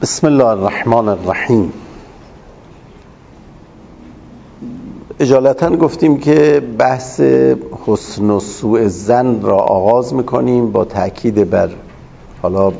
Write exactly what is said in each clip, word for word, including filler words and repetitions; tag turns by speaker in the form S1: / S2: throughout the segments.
S1: بسم الله الرحمن الرحیم. اجالتا گفتیم که بحث حسن و سوء ظن را آغاز میکنیم با تأکید بر حالا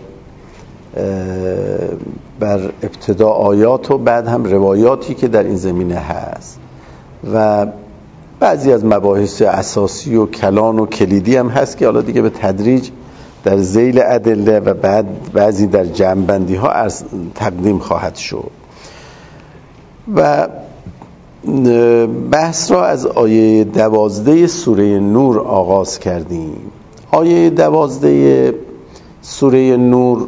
S1: بر ابتدا آیات و بعد هم روایاتی که در این زمینه هست و بعضی از مباحث اساسی و کلان و کلیدی هم هست که حالا دیگه به تدریج در ذیل ادله و بعد بعضی در جمع‌بندی ها از تقدیم خواهد شد. و بحث را از آیه دوازده سوره نور آغاز کردیم. آیه دوازده سوره نور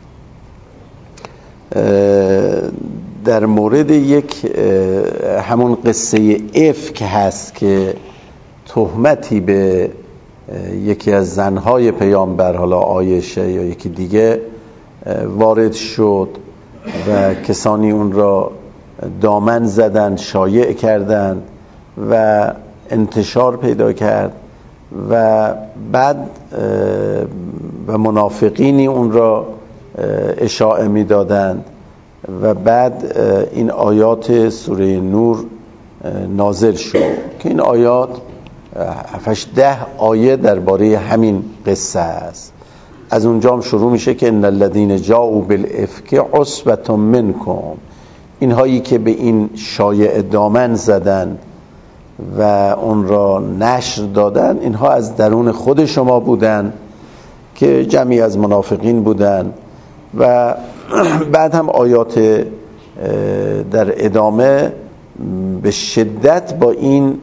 S1: در مورد یک همون قصه افک هست که تهمتی به یکی از زنهای پیامبر، حالا عایشه یا یکی دیگه، وارد شد و کسانی اون را دامن زدند، شایع کردند و انتشار پیدا کرد و بعد و منافقینی اون را اشاعه می دادند و بعد این آیات سوره نور نازل شد که این آیات هفتش ده آیه درباره همین قصه است. از اونجا هم شروع میشه که ان الذین جاءوا بالافک عصبة منکم، اینهایی که به این شایعه دامن زدند و اون را نشر دادند، اینها از درون خود شما بودند که جمعی از منافقین بودند. و بعد هم آیات در ادامه به شدت با این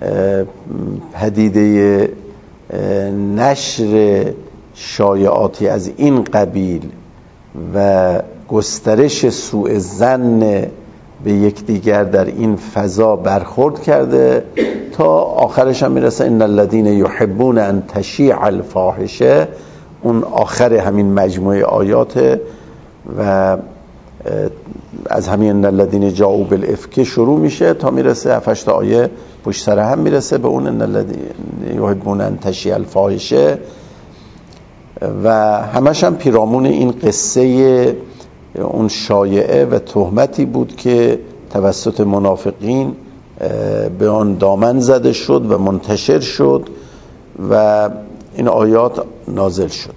S1: پدیده نشر شایعاتی از این قبیل و گسترش سوء ظن به یکدیگر در این فضا برخورد کرده تا آخرش هم میرسه ان الذین یحبون ان تشیع الفاحشه. اون آخر همین مجموعه آیات و از همین ان الذین جاءوا بالافک شروع میشه تا میرسه هفتش تا آیه پشت سر هم میرسه به اون ان الذین یحبون ان تشیع الفاحشه و همش هم پیرامون این قصه اون شایعه و تهمتی بود که توسط منافقین به آن دامن زده شد و منتشر شد و این آیات نازل شد.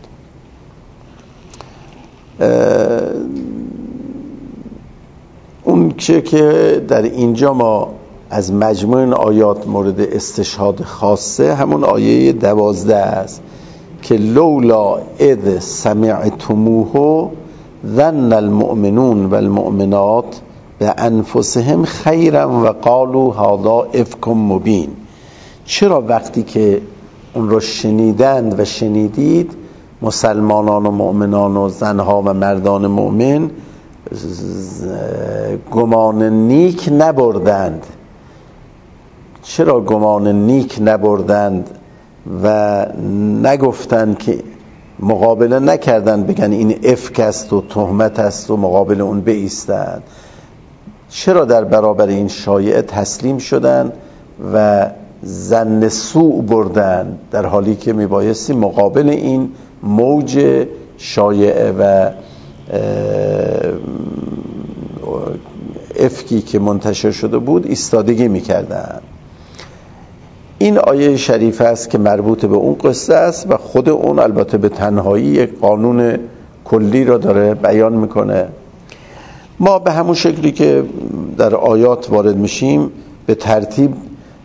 S1: اون چه که در اینجا ما از مجموع این آیات مورد استشهاد خاصه همون آیه دوازده است که لولا اذ سمعتموه ظن المؤمنون والمؤمنات بانفسهم خیرا و قالوا هذا افک مبین. چرا وقتی که اون رو شنیدند و شنیدید مسلمانان و مؤمنان و زنها و مردان مؤمن گمان نیک نبردند؟ چرا گمان نیک نبردند و نگفتند که مقابله نکردند بگن این افک است و تهمت است و مقابل اون بایستند؟ چرا در برابر این شایعه تسلیم شدند و ظن سوء بردند در حالی که میبایستی مقابل این موج شایعه و افکی که منتشر شده بود ایستادگی میکردند؟ این آیه شریفه است که مربوط به اون قصه است و خود اون البته به تنهایی یک قانون کلی را داره بیان میکنه. ما به همون شکلی که در آیات وارد میشیم به ترتیب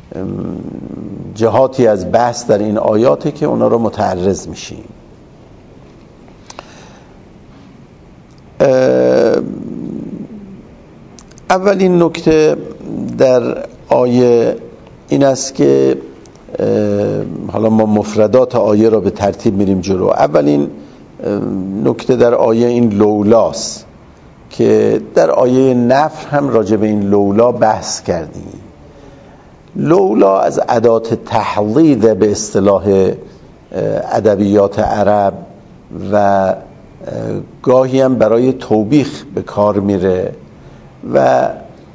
S1: جهاتی از بحث در این آیاته که اونا رو متعرض میشیم. اولین نکته در آیه این است که حالا ما مفردات آیه را به ترتیب میریم جلو. اولین نکته در آیه این لولاست که در آیه نفر هم راجع به این لولا بحث کردیم. لولا از ادات تحضید به اصطلاح ادبیات عرب و گاهی هم برای توبیخ به کار میره و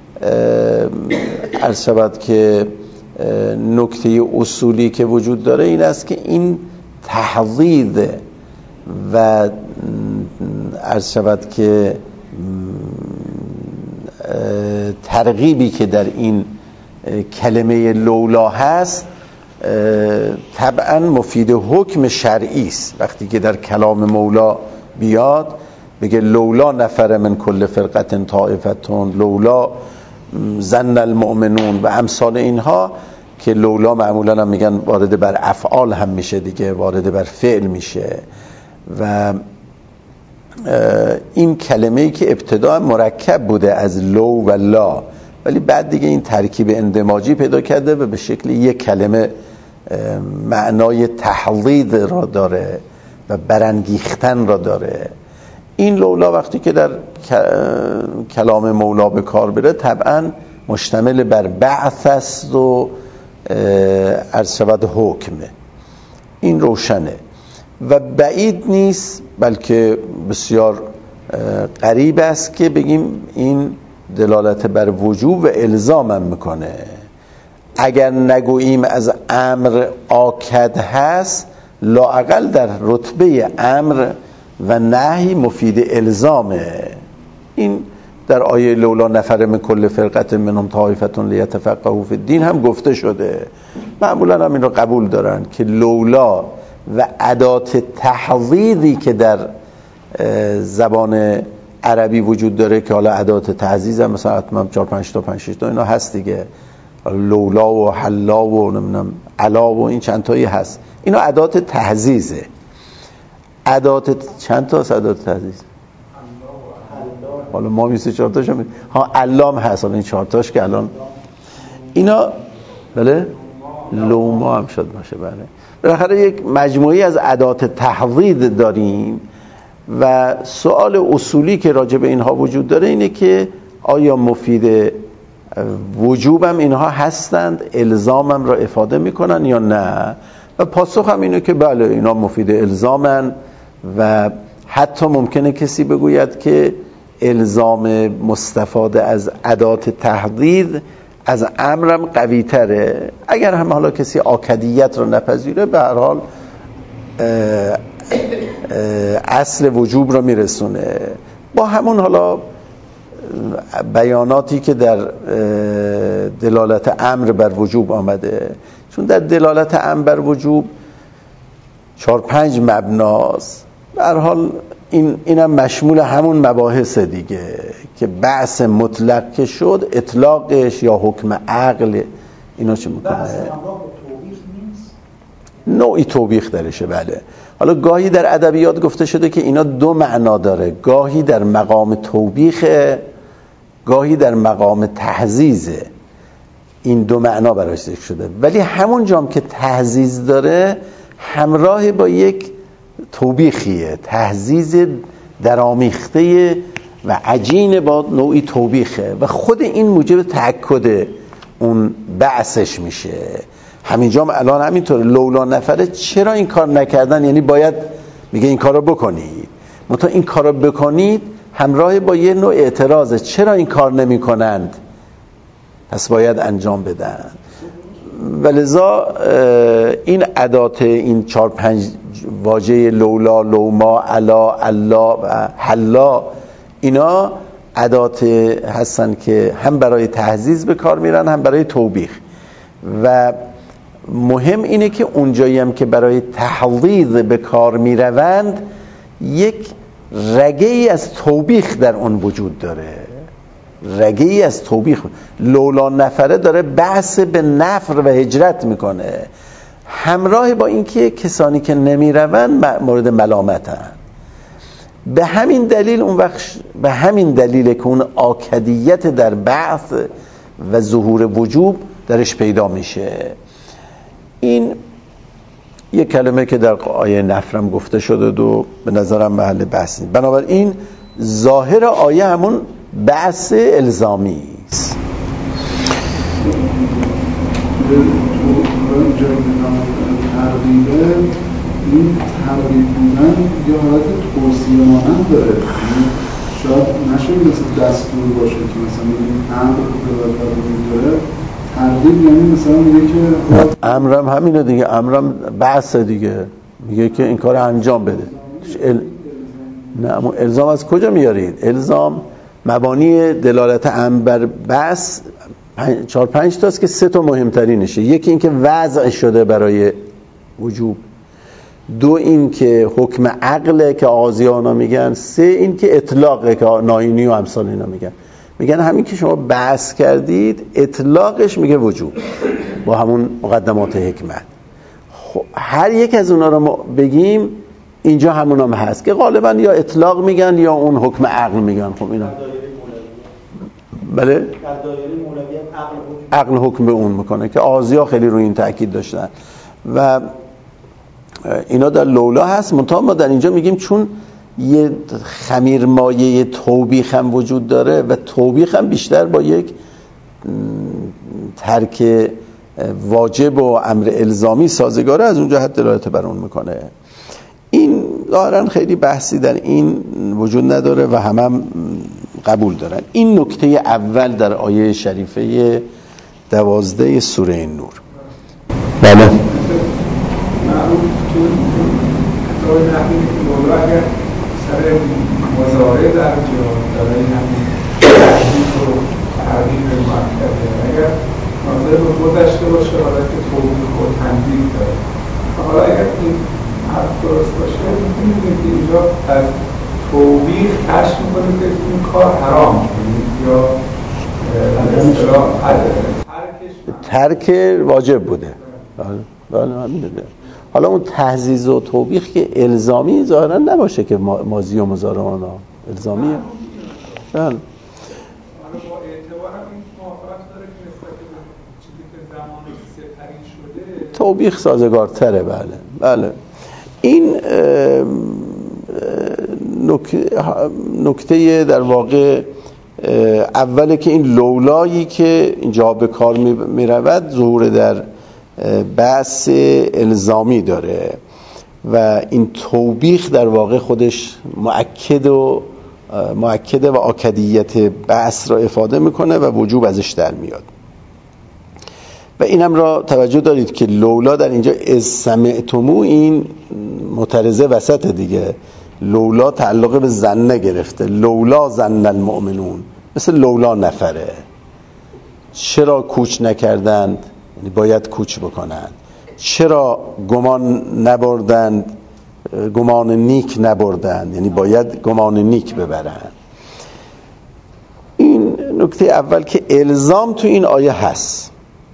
S1: عرض شود که نکته اصولی که وجود داره این است که این تحضید و عرض شود که ترغیبی که در این کلمه لولا هست طبعا مفید حکم شرعی است. وقتی که در کلام مولا بیاد بگه لولا نفر من کل فرقت طائفتون، لولا ظن المؤمنون و امثال اینها، که لولا معمولا هم میگن وارد بر افعال هم میشه دیگه، وارد بر فعل میشه. و این کلمه‌ای که ابتدا مرکب بوده از لو و لا، ولی بعد دیگه این ترکیب اندماجی پیدا کرده و به شکل یک کلمه معنای تحضید را داره و برانگیختن را داره. این لولا وقتی که در کلام مولا به کار بره طبعا مشتمل بر بعث است و عرض شود حکمه. این روشنه و بعید نیست، بلکه بسیار قریب است که بگیم این دلالت بر وجوب و الزام هم میکنه. اگر نگوییم از امر آکد هست، لااقل در رتبه امر و نهی مفید الزامه. این در آیه لولا نفر من کل فرقت منهم طائفتون لیتفقهوا فی الدین هم گفته شده. معمولا هم این رو قبول دارن که لولا و ادات تحضیضی که در زبان عربی وجود داره، که حالا ادات تعزیز هم مثلا حتما چهار پنج تا پنج شش تا اینا هست دیگه، لولا و حلا و نمیدونم علا و این چند تایی هست، اینا ادات تهذیزه. ادات چند تا ادات تهذیز؟ حالا ما میسه چهار تاش هم ها علام هست، حالا این چهار تاش که الان اینا بله لوما هم شد باشه. بله بالاخره یک مجموعی از ادات تحضید داریم و سوال اصولی که راجع به اینها وجود داره اینه که آیا مفید وجوب هم اینها هستند، الزام هم را افاده میکنن یا نه؟ و پاسخ هم اینه که بله اینا مفید الزامن و حتی ممکنه کسی بگوید که الزام مستفاده از ادات تحضید از امرم قوی تره. اگر هم حالا کسی آکدیت رو نپذیره، به هر حال اصل وجوب رو میرسونه. با همون حالا بیاناتی که در دلالت امر بر وجوب آمده، چون در دلالت امر بر وجوب چهار پنج مبناست، به هر حال این اینم مشمول همون مباحث دیگه که بعث مطلق که شد اطلاقش یا حکم عقل اینا چه میکنه؟ نوعی توبیخ درشه. بله حالا گاهی در ادبیات گفته شده که اینا دو معنا داره، گاهی در مقام توبیخ، گاهی در مقام تحزیزه. این دو معنا براش ذکر شده، ولی همون جام که تحزیز داره همراه با یک توبیخیه، تحزیز درامیخته و عجین با نوعی توبیخه و خود این موجب تأکد اون بعثش میشه. همینجا الان همینطوره، لولا نفره چرا این کار نکردن، یعنی باید میگه این کار رو بکنید، منتها این کار رو بکنید همراه با یه نوع اعتراضه، چرا این کار نمی کنند پس باید انجام بدن. ولذا این ادات این چهار پنج واژه لولا، لوما، علا، علا و حلا، اینا ادات هستن که هم برای تهذیز به کار میرن هم برای توبیخ. و مهم اینه که اونجایی هم که برای تحضیض به کار میروند یک رگه ای از توبیخ در اون وجود داره، رگه ای از توبیخ. لولا نفره داره بحث به نفر و هجرت میکنه، همراه با اینکه کسانی که نمیروند مورد ملامتن. به همین دلیل اون وقت به همین دلیل که اون آکدیت در بعث و ظهور وجوب درش پیدا میشه. این یک کلمه که در آیه نفرم گفته شده و به نظرم محل بحث نیست. بنابراین ظاهر آیه همون بحث الزامی است.
S2: ترغیبه این ترغیب بودن یه حالت توصیه مانند داره، شاید نشه مثل دستور باشه که مثلا بگیم امر رو داره داره ترغیب، یعنی مثلا میگه که
S1: امرم همینه دیگه، امرم بحث دیگه، میگه که این کار انجام بده. ال... نه اما الزام از کجا میارید؟ الزام مبانی دلالت عام بر بس چهار پنج تاست که سه تا مهمترینشه. یکی این که وضع شده برای وجوب، دو این که حکم عقله که آغازیانا میگن، سه این که اطلاقه که ناینی و امثال اینا میگن. میگن همین که شما بحث کردید اطلاقش میگه وجوب با همون مقدمات حکمت. خب هر یک از اونا رو ما بگیم اینجا همون هم هست که غالبا یا اطلاق میگن یا اون حکم عقل میگن. خب اینا بله در دایره مولویت عقل حکم به اون میکنه که آغازی‌ها خیلی روی این تاکید داشتن و اینا در لولا هست. منتها ما در اینجا میگیم چون یه خمیرمایه توبیخ هم وجود داره و توبیخ هم بیشتر با یک ترک واجب و امر الزامی سازگاره، از اونجا حد دلالت بر اون میکنه. این ظاهرا خیلی بحثی در این وجود نداره و همه هم قبول دارن. این نکته اول در آیه شریفه دوازده سوره نور. بله
S3: معلوم تو کتاب نحوی لولا اگر سر مضارع در جا داره همین تحقیق و تحقیق مرکب اگر ناظر به خود داشته باشه حالت توبیخ و تنبیه داره. حالا اگر این حرف درست باشه می‌بینیم که اینجا از توبیخ کشف می‌کنیم که این کار حرام یا به اصطلاح
S1: ترک واجب بوده. بله بله همین بوده. حالا اون تحزیز و توبیخ که الزامی ظاهرا نباشه که ماضی و مضارع اونا الزامیه. بله توبیخ سازگارتره. بله بله این نکته در واقع اوله که این لولایی که اینجا به کار می رود ظهور در بحث الزامی داره و این توبیخ در واقع خودش مؤکد و مؤکده و آکدیت بحث را افاده میکنه و وجوب ازش در میاد. و اینم را توجه دارید که لولا در اینجا از سمعتمو این مترزه وسط دیگه. لولا تعلق به زن نگرفته. لولا زن المؤمنون، مثل لولا نفره. چرا کوچ نکردند؟ یعنی باید کوچ بکنند. چرا گمان نبردند؟ گمان نیک نبردند، یعنی باید گمان نیک ببرند. این نکته اول که الزام تو این آیه هست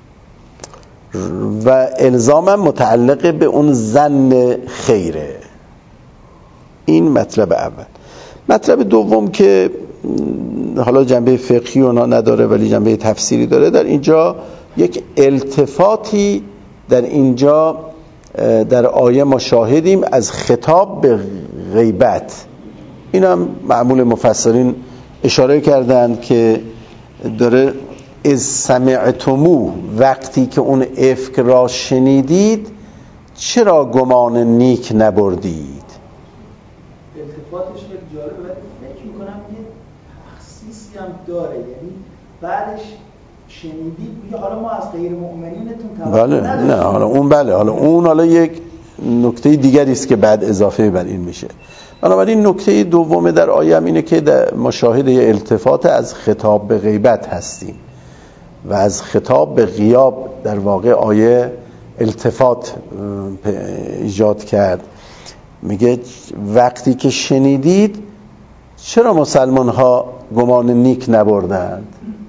S1: و الزامم متعلق به اون ظن خیره. این مطلب اول. مطلب دوم که حالا جنبه فقهی اونا نداره ولی جنبه تفسیری داره، در اینجا یک التفاتی در اینجا در آیه ما شاهدیم از خطاب به غیبت. این هم معمول مفسرین اشاره کردند که داره از سمعتمو، وقتی که اون افک را شنیدید چرا گمان نیک نبردید.
S4: التفاتش خیلی جالبه ولی فکر میکنم یه تخصیصی هم داره، یعنی بعدش شنیدید میگه حالا ما از غیر مؤمنینتون توقع نداشتیم.
S1: بله نه حالا اون بله حالا اون حالا یک نکته دیگری است که بعد اضافه بر این میشه. بنابراین نکته دوم در آیه هم اینه که در مشاهد یه التفات از خطاب به غیبت هستیم و از خطاب به غیاب در واقع آیه التفات ایجاد کرد. میگه وقتی که شنیدید چرا مسلمان ها گمان نیک نبردند.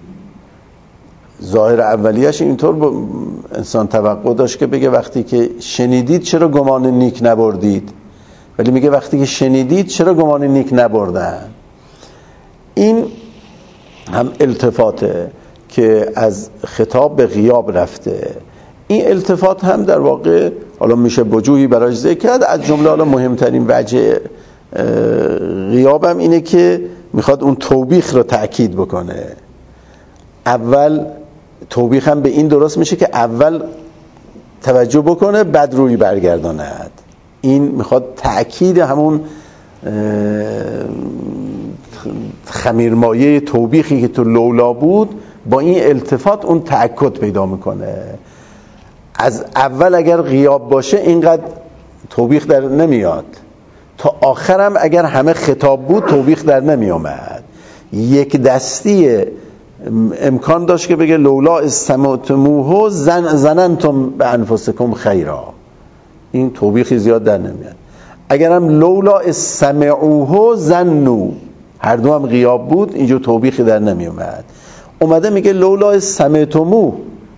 S1: ظاهر اولیش اینطور با انسان توقع داشت که بگه وقتی که شنیدید چرا گمان نیک نبردید، ولی میگه وقتی که شنیدید چرا گمان نیک نبردند. این هم التفاته که از خطاب به غیاب رفته. این التفات هم در واقع حالا میشه وجوهی براش ذکر کرد. از جمله حالا مهمترین وجه غیاب هم اینه که میخواد اون توبیخ رو تأکید بکنه. اول توبیخ هم به این درست میشه که اول توجه بکنه بعد روی برگرداند. این میخواد تأکید همون خمیرمایه توبیخی که تو لولا بود با این التفات اون تأکد پیدا میکنه. از اول اگر غیاب باشه اینقدر توبیخ در نمیاد. تا آخرم اگر همه خطاب بود توبیخ در نمی آمد. یک دستی امکان داشت که بگه لولا استمعتموه زن زننتم به انفسکم خیرا، این توبیخی زیاد در نمیاد. اگر هم لولا استمعوه زنوا، هر دو هم غیاب بود، اینجا توبیخی در نمی اومد. اومده میگه لولا استمعتموه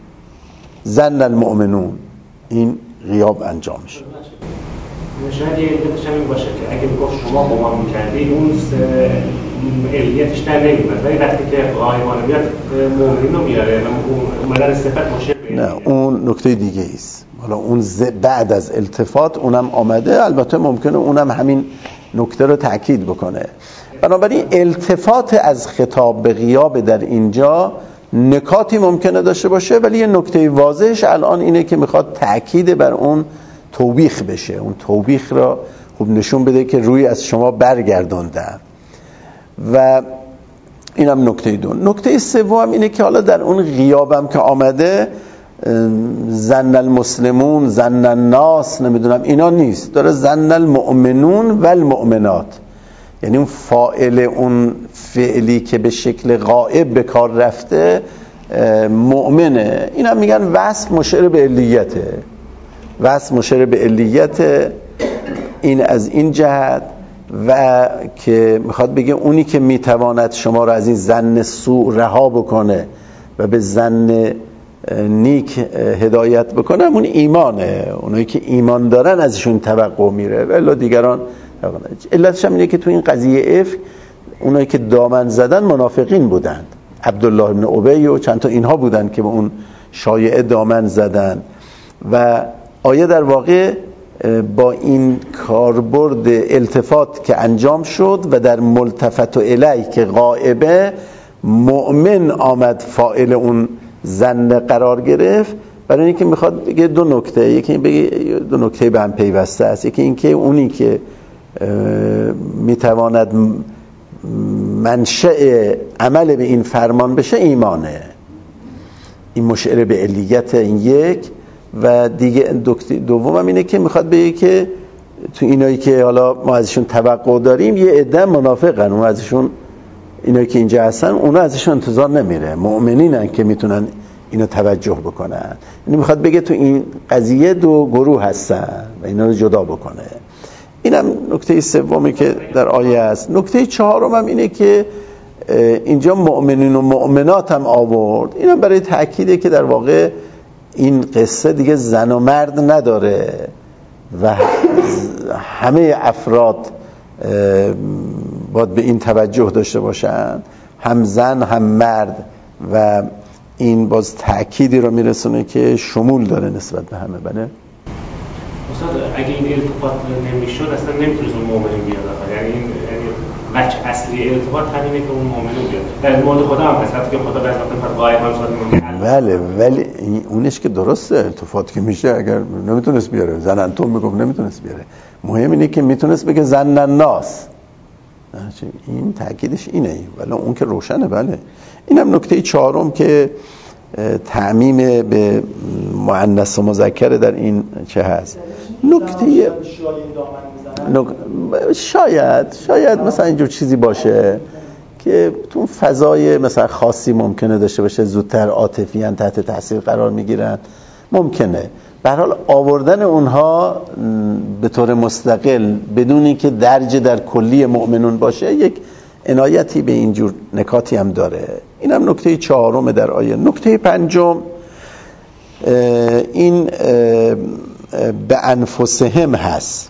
S1: زن المؤمنون، این غیاب انجام شد.
S5: شاید یه علتش هم این باشه که اگه میگفت شما قمار میکردید اون علیتش در نمیمد، ولی وقتی که غایبانه بیاد مؤمنین رو میاره و اومدن صفت مشابه.
S1: نه اون نکته دیگه ایست. حالا اون بعد از التفات اونم آمده، البته ممکنه اونم همین نکته رو تأکید بکنه. بنابراین التفات از خطاب به غیاب در اینجا نکاتی ممکنه داشته باشه، ولی یه نکته واضحش الان اینه که میخواد تأکید بر اون توبیخ بشه، اون توبیخ را خوب نشون بده که روی از شما برگردوندم. و اینم نکته دو. نکته سوم اینه که حالا در اون غیابم که آمده زن المسلمون زن الناس نمیدونم اینا نیست، داره زن المؤمنون و المؤمنات، یعنی اون فاعل اون فعلی که به شکل غائب به کار رفته مؤمنه. اینا میگن وصف مشیر به علیته، وصف مشیر به علیت. این از این جهت و که میخواد بگه اونی که میتواند شما را از این ظن سوء رها بکنه و به ظن نیک هدایت بکنه اون ایمانه. اونایی که ایمان دارن ازشون توقع میره، ولی دیگران. علتش هم اینه که تو این قضیه افک اونایی که دامن زدن منافقین بودند، عبدالله ابن ابی و چند تا اینها بودن که به اون شایعه دامن زدن. و آیه در واقع با این کاربرد التفات که انجام شد و در ملتفت و الی که غائبه مؤمن آمد فاعل اون ظن قرار گرفت، برای اینکه میخواد بگه دو نکته، یکی بگه دو نکته به هم پیوسته است. یکی اینکه اونی که میتواند منشأ عمل به این فرمان بشه ایمانه، این مشعر به علیت این یک. و دیگه دوم هم اینه که میخواد بگه که تو اینایی که حالا ما ازشون توقع داریم یه عده منافقن، اون ازشون اینایی که اینجا هستن اونا ازشون انتظار نمیره، مؤمنینن که میتونن اینو توجه بکنن. یعنی میخواد بگه تو این قضیه دو گروه هستن و اینا رو جدا بکنه. اینم نکته سومی که در آیه است. نکته چهارم هم اینه که اینجا مؤمنین و مؤمنات هم آورد. اینم برای تأکیده که در واقع این قصه دیگه زن و مرد نداره و همه افراد باید به این توجه داشته باشن، هم زن هم مرد. و این باز تأکیدی رو میرسونه که شمول داره نسبت به همه. بله
S5: استاد اگه این التفات نمیشد اصلا نمیتونست اون مؤمنین بیاد، یعنی این بچه اصلی التفات همینه که اون مؤمنین بیاد. در مورد خدا هم هست که خدا بعضی وقتا غایب هم شده میمونه.
S1: بله ولی اونش که درسته، التفات که میشه اگر نمیتونست بیاره، زن انتم میگم نمیتونست بیاره، مهم اینه که میتونست بگه زن الناس، این تأکیدش اینه. ولی اون که روشنه. بله اینم نکته چهارم که تعمیم به مؤنث و مذکر در این چه هست. نکته نک... شاید شاید مثلا اینجور چیزی باشه که تو فضای مثلا خاصی ممکنه داشته باشه، زودتر عاطفیان تحت تاثیر قرار میگیرن، ممکنه. به هر حال آوردن اونها به طور مستقل بدون اینکه درج در کلی مؤمنون باشه یک عنایتی به اینجور نکاتی هم داره. اینم نکته چهارم در آیه. نکته پنجم این به انفسهم هست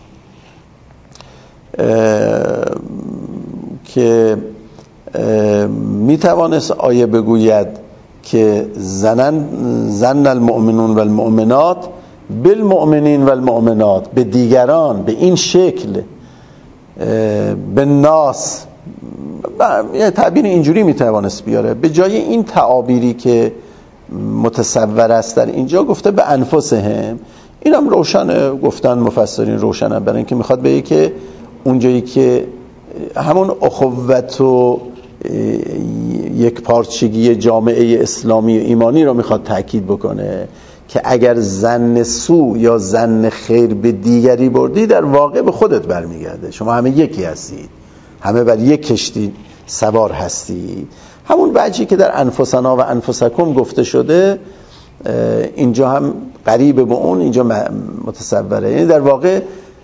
S1: که میتوانست آیه بگوید که زنن زن المؤمنون و المؤمنات بالمؤمنین و المؤمنات، به دیگران به این شکل، به ناس، یه تعبیر اینجوری میتوانست بیاره. به جای این تعابیری که متصور است در اینجا گفته به انفسهم. اینم روشنه، گفتن مفسرین روشنه، برای اینکه میخواد بگه که اونجایی که همون اخوت و یک پارچگی جامعه اسلامی و ایمانی رو میخواد تأکید بکنه که اگر ظن سو یا ظن خیر به دیگری بردی در واقع به خودت برمیگرده. شما همه یکی هستید، همه بر یک کشتی سوار هستید. همون وجهی که در انفسنا و انفسکم گفته شده اینجا هم قریب به اون اینجا متصوره. یعنی در واقع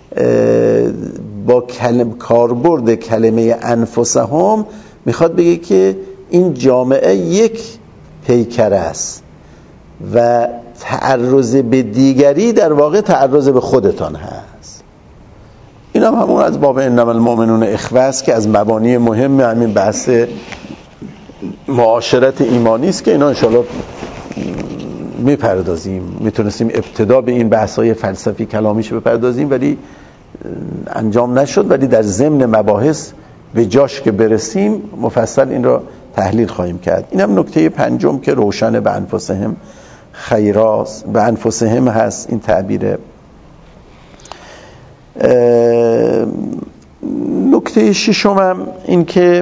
S1: با کلم کاربرد کلمه انفسهم میخواد بگه که این جامعه یک پیکر است و تعرض به دیگری در واقع تعرض به خودتان هست. این هم همون از باب انما المؤمنون اخوه است که از مبانی مهم همین بحث معاشرت ایمانی است که اینا انشاءالله میپردازیم. میتونستیم ابتدا به این بحث‌های فلسفی کلامیش بپردازیم ولی انجام نشد، ولی در ضمن مباحث به جاش که برسیم مفصل این را تحلیل خواهیم کرد. این هم نکته پنجم که روشن به انفسهم خیراست، به انفسهم هست این تعبیر. نکته ششم هم این که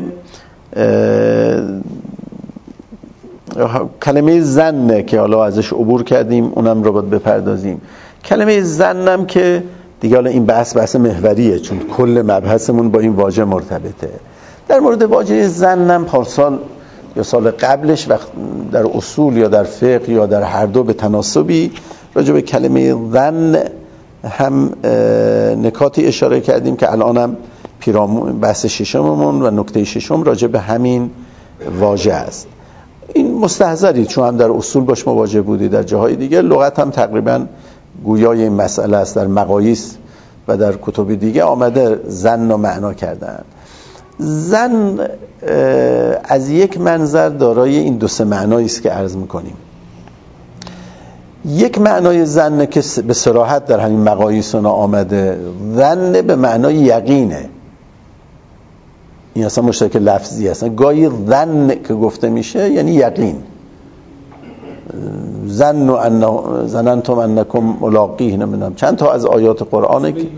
S1: کلمه ظن که حالا ازش عبور کردیم اونم رو باید بپردازیم. کلمه ظنم که دیگه حالا این بحث بحث محوریه چون کل مبحثمون با این واژه مرتبطه. در مورد واژه ظنم پارسال یا سال قبلش وقت در اصول یا در فقه یا در هر دو به تناسبی راجع به کلمه ظن هم نکاتی اشاره کردیم که الانم پیرامون بحث ششممون و نکته ششم راجع به همین واژه است. این مستحضری چون هم در اصول باش مواجه بودی، در جاهای دیگه لغت هم تقریبا گویای این مسئله است. در مقاییس و در کتب دیگه آمده ظن و معنا کردن. ظن از یک منظر دارای این دو سه معنایی است که عرض میکنیم. یک معنای ظن که به صراحت در همین مقاییس آمده، ظن به معنای یقینه. این اصلا مشترک لفظی هست. گاهی ظن که گفته میشه یعنی یقین. ظن ان ظننتم انکم ملاقیه، نمیدونم چند تا از آیات قرآنه که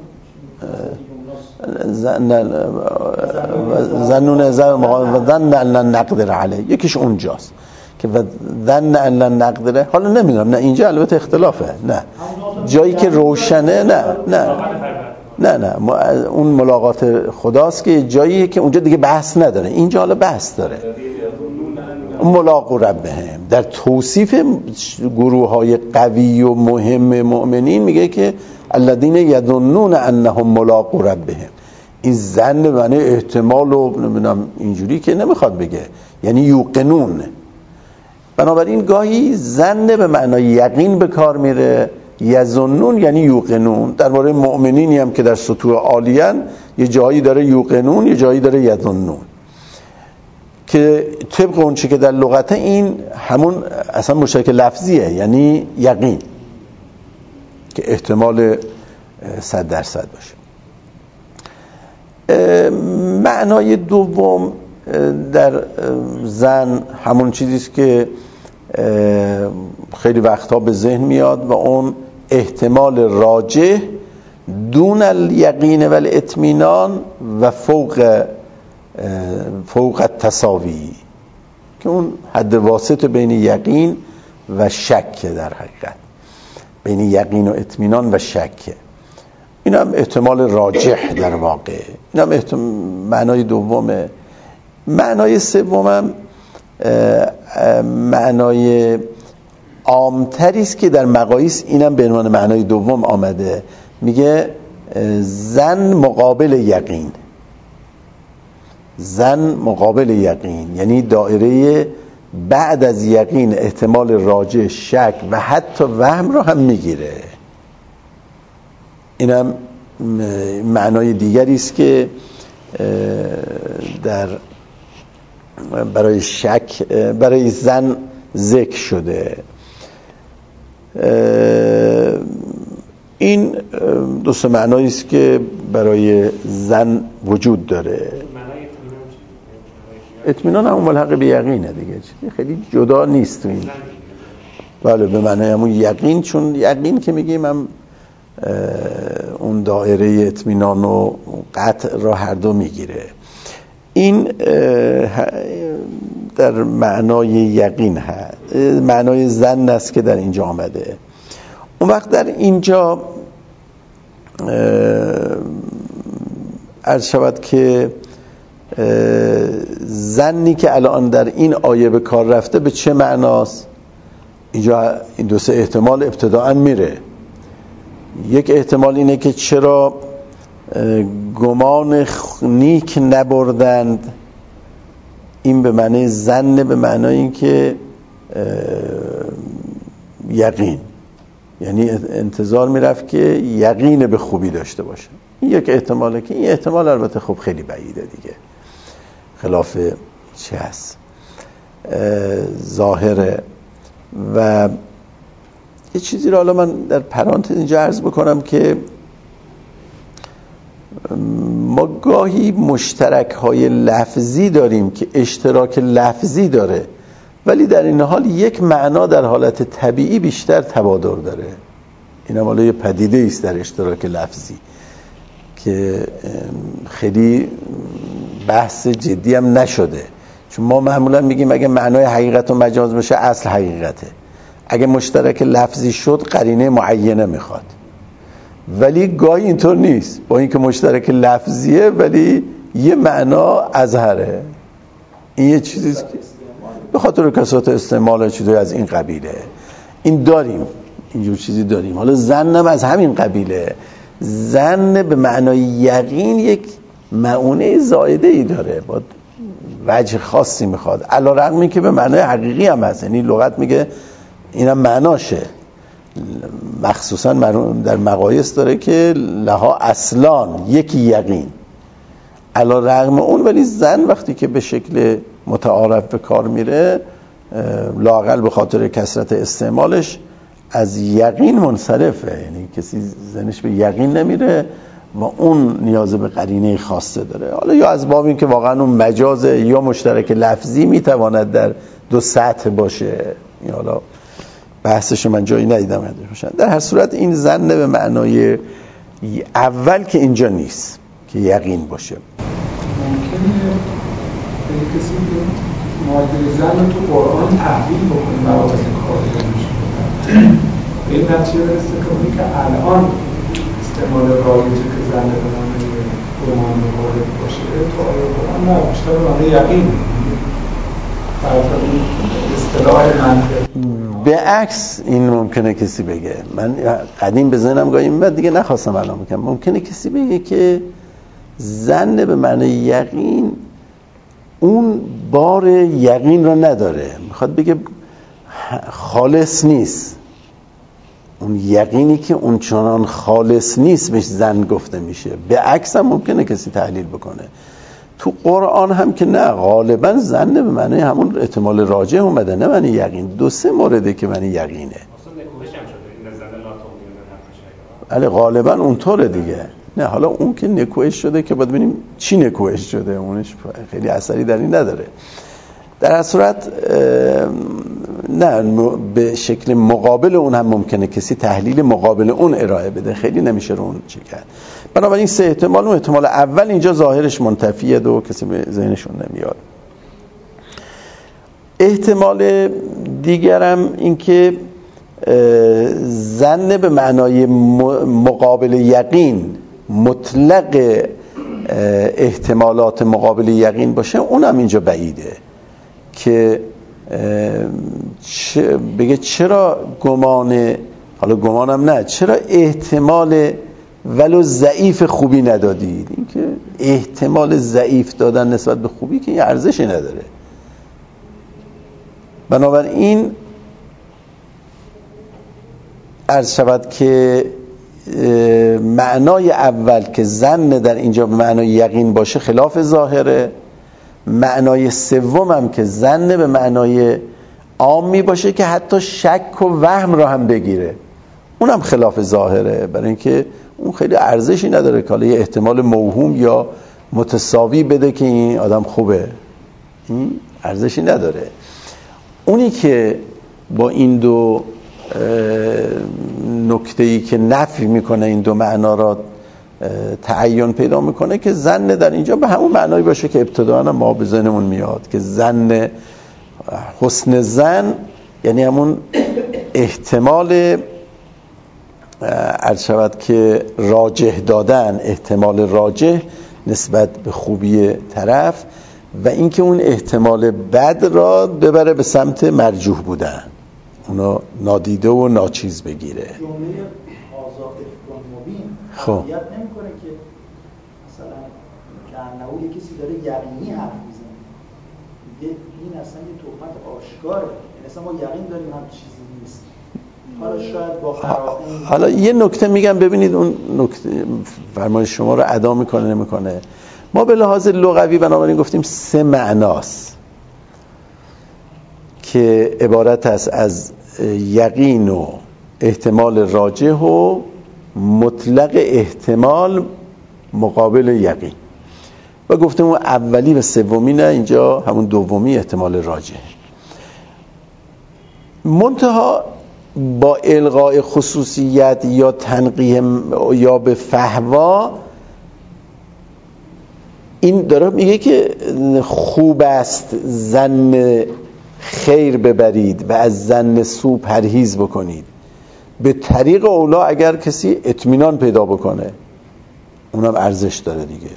S1: ظنون ظن ان لن نقدر علیه، یکیش اونجاست که ظن ان لن نقدر. حالا نمیدونم، نه اینجا البته اختلافه، نه جایی که روشنه، نه نه نه نه اون ملاقات خداست که جاییه که اونجا دیگه بحث نداره. اینجا حالا بحث داره. ملاقو ربهم در توصیف گروه های قوی و مهم مؤمنین میگه که الذین یظنون انهم ملاقو ربهم. این ظن به معنی احتمال و نمیدونم اینجوری که نمیخواد بگه، یعنی یوقنون. بنابراین گاهی ظن به معنای یقین به کار میره، یظنون یعنی یوقنون. در مورد مؤمنینی هم که در سطوح عالیان یه جایی داره یوقنون، یه جایی داره یظنون، که طبق اون چی که در لغت این همون اصلا مشترک لفظیه، یعنی یقین که احتمال صد درصد باشه. معنای دوم در ظن همون چیزیست که خیلی وقتها به ذهن میاد و اون احتمال راجح دون الیقین و الاطمینان و فوق فوق التساوی، که اون حد واسط بین یقین و شک در حقیقت، بین یقین و اطمینان و شک. این هم احتمال راجح در واقع. این هم احتمال معنای دومه. معنای سومم معنای عامتری است که در مقاییس اینم به عنوان معنای دوم آمده. میگه ظن مقابل یقین. ظن مقابل یقین یعنی دایره بعد از یقین احتمال راجح، شک و حتی وهم رو هم میگیره. اینم معنای دیگری است که در برای شک برای ظن ذکر شده. این دو سه معنایی است که برای ظن وجود داره. اطمینان همون ملحق به یقینه دیگه، خیلی جدا نیست تو این. بله به معنی همون یقین، چون یقین که میگیم هم اون دایره اطمینان و قطع را هر دو میگیره. این در معنای یقین هست، معنای ظن است که در اینجا آمده. اون وقت در اینجا عرض شود که ظنی که الان در این آیه به کار رفته به چه معناست؟ اینجا این دو سه احتمال ابتداءً میره. یک احتمال اینه که چرا گمان نیک نبردند، این به معنی ظن، به معنای این که یقین، یعنی انتظار میرفت که یقین به خوبی داشته باشه. این یک احتماله که این احتمال البته خب خیلی بعیده دیگه، خلاف چی هست ظاهره. و یه چیزی رو حالا من در پرانتز اینجا عرض بکنم که ما گاهی مشترک های لفظی داریم که اشتراک لفظی داره، ولی در این حال یک معنا در حالت طبیعی بیشتر تبادر داره. این هم حالا یه پدیده ایست در اشتراک لفظی که خیلی بحث جدی هم نشده، چون ما معمولا میگیم اگه معنای حقیقت و مجاز باشه اصل حقیقته، اگه مشترک لفظی شد قرینه معینه میخواد. ولی گاهی اینطور نیست، با اینکه مشترک لفظیه ولی یه معنا اظهره. این یه چیزیست که به خاطر کثرت استعمال چیزی از این قبیله این داریم، اینجور چیزی داریم. حالا ظنم از همین قبیله. ظن به معنای یقین یک معونه زائده ای داره، با وجه خاصی میخواد، علی رغمی که به معنای حقیقی هم هست. یعنی لغت میگه اینم معناشه، مخصوصا در مقایس داره که لها اصلان، یکی یقین، علی رغم اون ولی ظن وقتی که به شکل متعارف به کار میره، لااقل به خاطر کثرت استعمالش از یقین منصرفه. یعنی کسی ذهنش به یقین نمیره و اون نیاز به قرینه خاصه داره. حالا یا از باب این که واقعا اون مجاز یا مشترک لفظی میتواند در دو سطح باشه، یا حالا بحثش من جایی ندیدم باشن. در هر صورت این ظن به معنای اول که اینجا نیست که یقین باشه.
S3: ممکنه به کسی معادل ظن تو قرآن تحویل بکنه مواقع کار میشه به این نتیجه برسه که الان استعمال رایجه که ظن به معنای گمان وارد باشه تو آیه قرآن نه، بیشتر به معنای یقین. اصطلاح منطقی
S1: به عکس این ممکنه کسی بگه، من قدیم به ذهنم گاهی بعد دیگه نخواستم الان بگم، ممکنه کسی بگه که ظن به معنای یقین اون بار یقین رو نداره، میخواد بگه خالص نیست. اون یقینی که اون چنان خالص نیست بهش ظن گفته میشه. به عکس هم ممکنه کسی تحلیل بکنه. تو قرآن هم که نه، غالبا ظن به معنی همون احتمال راجح اومده، نه معنی یقین. دو سه مورده که معنی یقینه. علی غالبا اونطوره دیگه. نه حالا اون که نکوهش شده که باید ببینیم چی نکوهش شده، اونش خیلی اثری در این نداره. در هر صورت نه، به شکل مقابل اون هم ممکنه کسی تحلیل مقابل اون ارائه بده، خیلی نمیشه رو اون چه کرد. بنابراین سه احتمال، اون احتمال اول اینجا ظاهرش منتفیه و کسی به ذهنشون نمیاد. احتمال دیگرم این که ظن به معنای مقابل یقین، مطلق احتمالات مقابل یقین باشه، اونم اینجا بعیده که بگه چرا گمان، حالا گمانم نه، چرا احتمال ولو ضعیف خوبی ندادید. این که احتمال ضعیف دادن نسبت به خوبی که یه ارزشی نداره. بنابراین عرض شود که معنای اول که ظن در اینجا به معنای یقین باشه خلاف ظاهره. معنای سوم هم که ظن به معنای عامی باشه که حتی شک و وهم را هم بگیره، اونم خلاف ظاهره، برای اینکه اون خیلی ارزشی نداره که حالا یه احتمال موهوم یا متساوی بده که این آدم خوبه، این ارزشی نداره. اونی که با این دو نکته‌ای که نفی میکنه این دو معنا را تعین پیدا میکنه که ظن در اینجا به همون معنایی باشه که ابتداً ما به ذهنمون میاد که ظن حسن ظن یعنی همون احتمال عرض شود که راجح دادن، احتمال راجح نسبت به خوبی طرف و اینکه اون احتمال بد را ببره به سمت مرجوح بودن، اونا نادیده و ناچیز بگیره.
S4: جمله آزاد افکان مبین
S1: خب
S4: قضیت نمی کنه که مثلا که یه کسی داره یقینی حرف میزنه میگه این اصلا یه تهمت آشکاره، این اصلا ما یقین داریم هم چیزی نیست. حالا شاید با فراخون
S1: حالا یه نکته میگم ببینید اون نکته فرمایش شما رو ادا میکنه نمیکنه. ما به لحاظ لغوی بنابراین گفتیم سه معناست که عبارت است از یقین و احتمال راجح و مطلق احتمال مقابل یقین و گفتیم اون اولی و سومی نه، اینجا همون دومی احتمال راجح. منتها با الغاء خصوصیت یا تنقیح یا به فحوا این داره میگه که خوب است ظن خیر ببرید و از ظن سو پرهیز بکنید. به طریق اولا اگر کسی اطمینان پیدا بکنه اونم ارزش داره دیگه.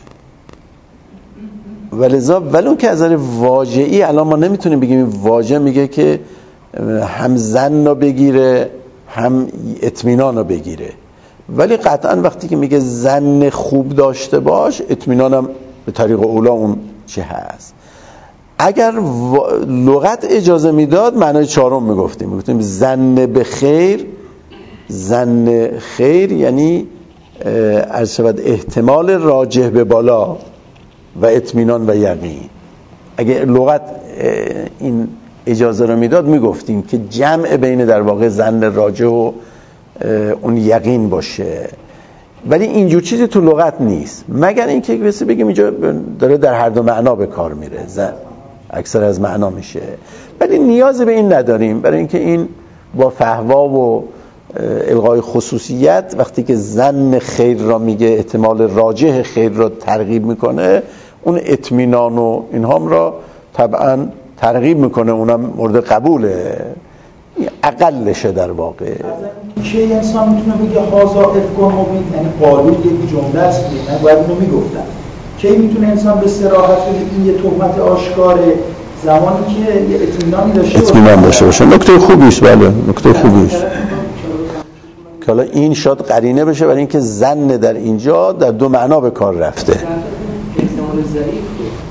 S1: ولذا ولو که از نظر واژه‌ای الان ما نمیتونیم بگیم واژه میگه که هم ظن رو بگیره هم اطمینان رو بگیره، ولی قطعا وقتی که میگه ظن خوب داشته باش اطمینانم به طریق اولا اون چه هست. اگر لغت اجازه میداد معنای چهارم میگفتیم میگفتیم ظن به خیر. ظن خیر یعنی عرض شود احتمال راجح به بالا و اطمینان و یقین. اگه لغت این اجازه رو میداد میگفتیم که جمع بین در واقع ظن راجح و اون یقین باشه، ولی اینجور چیزی تو لغت نیست مگر اینکه بس بگیم اینجا داره در هر دو معنا به کار میره، اکثر از معنا میشه، ولی نیاز به این نداریم برای اینکه این با فحوا و الغای خصوصیت وقتی که ظن خیر را میگه احتمال راجح خیر را ترغیب میکنه اون اطمینان و اینهام را طبعا ترغیب میکنه، اونم مورد قبوله، اقلشه در واقع.
S4: که انسان میتونه بگه هازا افکان مبین یعنی قالون یک جمله است من باید اینو میگفتم که میتونه انسان به صراحت بگه این یه تهمت آشکاره زمانی که یه اطمینانی داشته باشه
S1: اطمینان داشته باشه. نکته خوبیست، بله نکته خوبیست که حالا این شاید قرینه بشه برای اینکه ظن در اینجا در دو معنا به کار رفته.
S6: احتمال ضعیف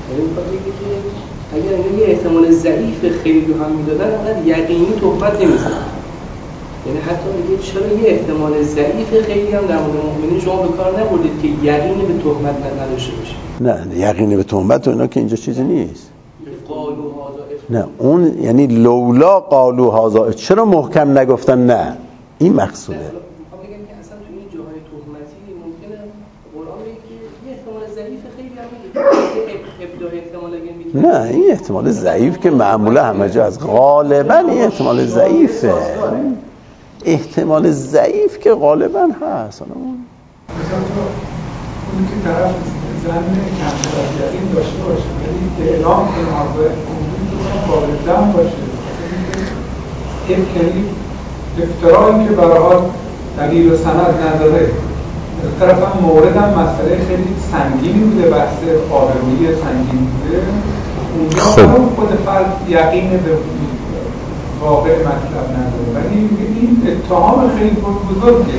S6: اگر این یه احتمال ضعیف خیلی رو هم میدادن اگر یقینی تهمت نمیزنن، یعنی حتی میگه چرا یه احتمال ضعیف خیلی هم در مورد مؤمنین شما به کار نبردید که یقینی به تهمت نداشته باشه.
S1: نه یقینی به تهمت و اینا که اینجا چیزی نیست.
S6: قالوا هذا
S1: نه اون یعنی لولا قالوا هذا، چرا محکم نگفتن نه، این مقصوده.
S6: میخوام بگم که اصلا تو این جاهای تهمتی ممکنه قرآن بگه که یه احتمال ضعیف خیلی هم میگه ابداع احتمال اگه میگه
S1: نه این احتمال ضعیف که معمولا همه جا از غالبا این احتمال ضعیفه، احتمال ضعیف که غالبا هست.
S3: مثلا تو اون که طرف ظن کمتر از یقین داشته باشه ولی اعلام کنه حاضر اون قابل ظن باشه، این کنی افترایی که برای حال دلیل و سند نداره. طرف هم مورد هم مسئله خیلی سنگینی بوده، بحث آبرویی سنگین بوده، اونجا هم خود فرد یقین به واقع مطلب نداره، ولی این اتهام خیلی بزرگه.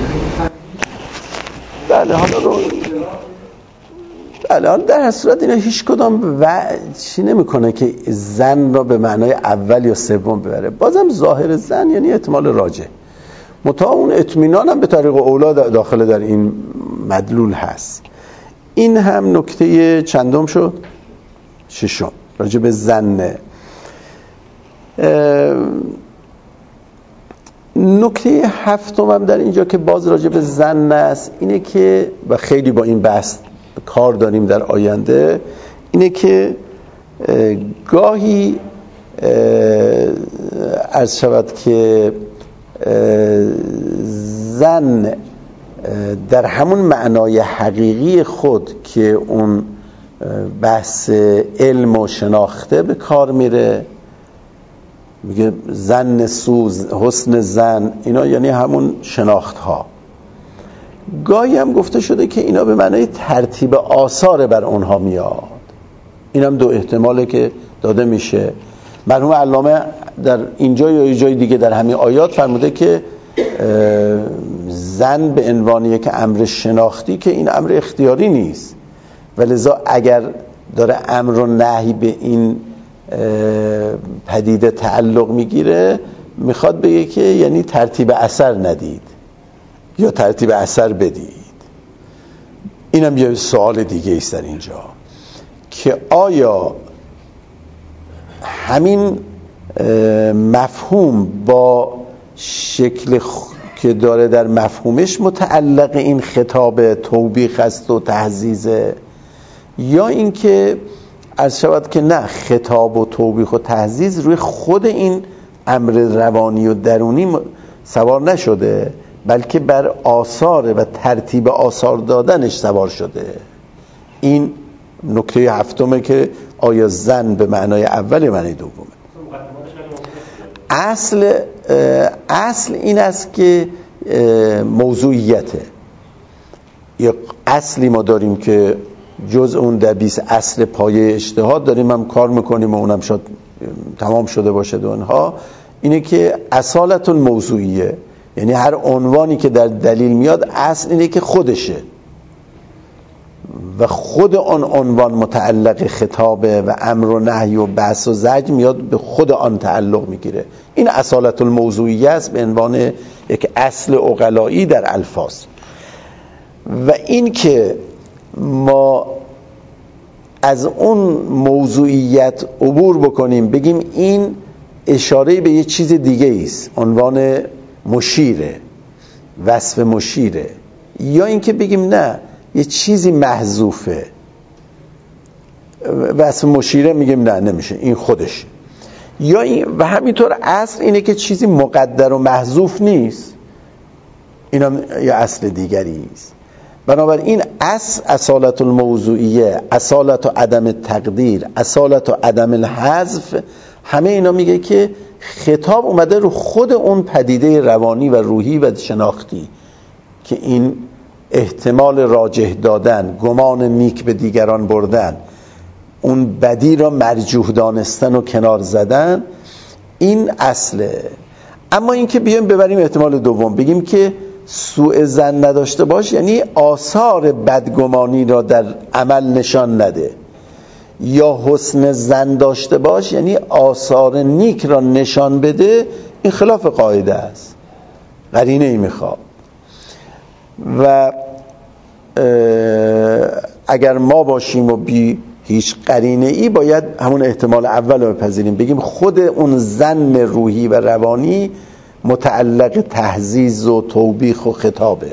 S1: بله حالا رو بله حالا در هر صورت اینا هیچ کدام و چی نمیکنه که ظن را به معنای اول یا سوم ببره. بازم ظاهر ظن یعنی احتمال راجح، متا اون اطمینان هم به طریق اولا داخل در این مدلول هست. این هم نکته چندم شد؟ ششم راجع به ظن. نکته هفتم هم در اینجا که باز راجع به ظن است اینه که و خیلی با این بحث کار داریم در آینده، اینه که گاهی عرض شود که ظن در همون معنای حقیقی خود که اون بحث علم و شناخته به کار میره میگه زن سوز، حسن زن، اینا یعنی همون شناخت ها. گاهی هم گفته شده که اینا به معنای ترتیب آثار بر اونها میاد. این هم دو احتماله که داده میشه. مرحوم علامه در اینجا یا جای دیگه در همین آیات فرموده که زن به عنوان یک امر شناختی که این امر اختیاری نیست، ولذا اگر داره امر و نهی به این پدیده تعلق میگیره، میخواد بگه که یعنی ترتیب اثر ندید یا ترتیب اثر بدید. اینم یه سوال دیگه است در اینجا که آیا همین مفهوم با شکل که داره در مفهومش متعلق این خطاب توبیخ است و تهزیزه، یا اینکه عرض شود که نه، خطاب و توبیخ و تهزیز روی خود این امر روانی و درونی سوار نشده، بلکه بر آثار و ترتیب آثار دادنش سوار شده. این نکته هفتمه که آیا زن به معنای اول یا معنای دومه. اصل اصل این است که موضوعیته. یک اصلی ما داریم که جز اون در بیست اصل پایه اجتهاد داریم هم کار میکنیم و اونم شاید تمام شده باشه و اونها، اینه که اصالت موضوعیه، یعنی هر عنوانی که در دلیل میاد اصل اینه که خودشه و خود آن عنوان متعلق خطابه و امر و نهی و بحث و زجر میاد به خود آن تعلق میگیره. این اصالت الموضوعیه است به عنوان یک اصل عقلایی در الفاظ. و این که ما از اون موضوعیت عبور بکنیم بگیم این اشاره به یه چیز دیگه است، عنوان مشیره، وصف مشیره، یا اینکه بگیم نه یه چیزی محذوفه، وصف مشیره میگیم نه نمیشه این خودش، یا این و همینطور اصل اینه که چیزی مقدر و محذوف نیست، این هم یه اصل دیگری است. بنابراین اصل اصالت الموضوعیه، اصالت و عدم تقدیر، اصالت و عدم الحذف، همه اینا میگه که خطاب اومده رو خود اون پدیده روانی و روحی و شناختی که این احتمال راجح دادن، گمان نیک به دیگران بردن، اون بدی را مرجوح دانستن و کنار زدن، این اصله. اما این که بیایم ببریم احتمال دوم، بگیم که سوء ظن نداشته باش یعنی آثار بدگمانی را در عمل نشان نده، یا حسن ظن داشته باش یعنی آثار نیک را نشان بده، این خلاف قاعده است، قرینه ای میخواد. و اگر ما باشیم و بی هیچ قرینه ای باید همون احتمال اول رو بپذیریم، بگیم خود اون ظن روحی و روانی متعلق تهزیز و توبیخ و خطابه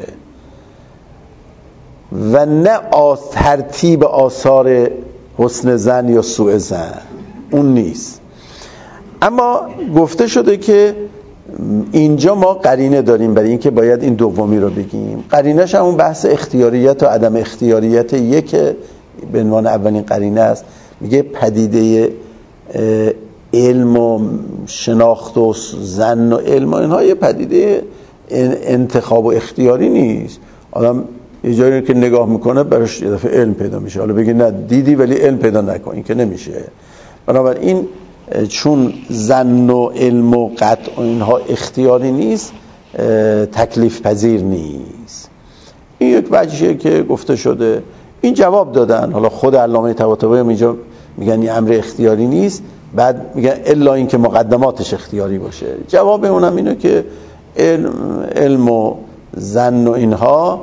S1: و نه ترتیب آثار حسن ظن یا سوء ظن، اون نیست. اما گفته شده که اینجا ما قرینه داریم برای اینکه باید این دومی رو بگیم. قرینه‌ش همون بحث اختیاریت و عدم اختیاریت یک به عنوان اولین قرینه است. میگه پدیده علم و شناخت و ظن و علم و اینها یه پدیده انتخاب و اختیاری نیست. آدم یه جایی که نگاه میکنه براش یه دفعه علم پیدا میشه، حالا بگی نه دیدی ولی علم پیدا نکن، این که نمیشه. بنابراین چون ظن و علم و قطع و اینها اختیاری نیست، تکلیف پذیر نیست. این یک وجهیه که گفته شده. این جواب دادن، حالا خود علامه طباطبایی هم اینجا میگن این امر اختیاری نیست، بعد میگن الا این که مقدماتش اختیاری باشه. جواب اونم اینه که علم, علم و ظن و اینها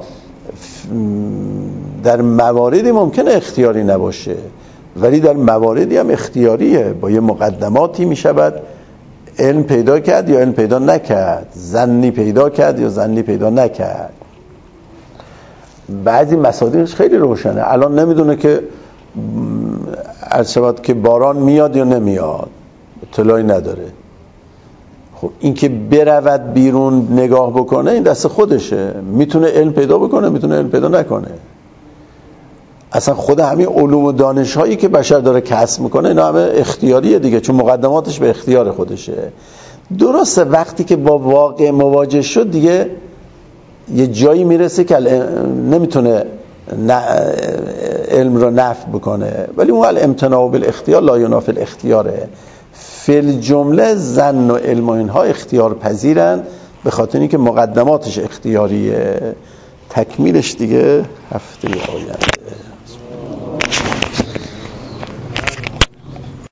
S1: در مواردی ممکنه اختیاری نباشه، ولی در مواردی هم اختیاریه، با یه مقدماتی میشود علم پیدا کرد یا علم پیدا نکرد، ظنی پیدا کرد یا ظنی پیدا نکرد. بعضی مصادیقش خیلی روشنه، الان نمیدونه که عرض شود که باران میاد یا نمیاد، اطلاعی نداره. خب این که برود بیرون نگاه بکنه این دست خودشه، میتونه علم پیدا بکنه میتونه علم پیدا نکنه. اصلا خود همین علوم و دانش هایی که بشر داره کسب میکنه اینا همه اختیاریه دیگه، چون مقدماتش به اختیار خودشه. درسته وقتی که با واقع مواجه شد دیگه یه جایی میرسه که نمیتونه علم رو نفی بکنه، ولی اون الامتناع بالاختیار لا ینافی الاختیاره. فی الجمله ظن و علم و اینها اختیار پذیرن به خاطر اینکه مقدماتش اختیاریه. تکمیلش دیگه هفته آینده.